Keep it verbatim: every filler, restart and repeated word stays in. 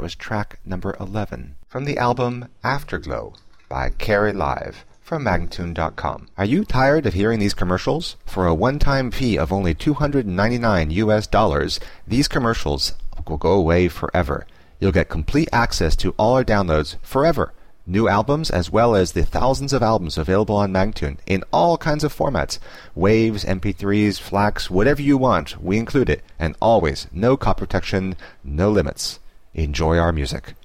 That was track number eleven from the album Afterglow by Carrie Live from Magnatune dot com. Are you tired of hearing these commercials? For a one-time fee of only two hundred ninety-nine U S dollars, these commercials will go away forever. You'll get complete access to all our downloads forever. New albums as well as the thousands of albums available on Magnatune in all kinds of formats. Waves, M P threes, FLACs, whatever you want, we include it. And always, no copy protection, no limits. Enjoy our music.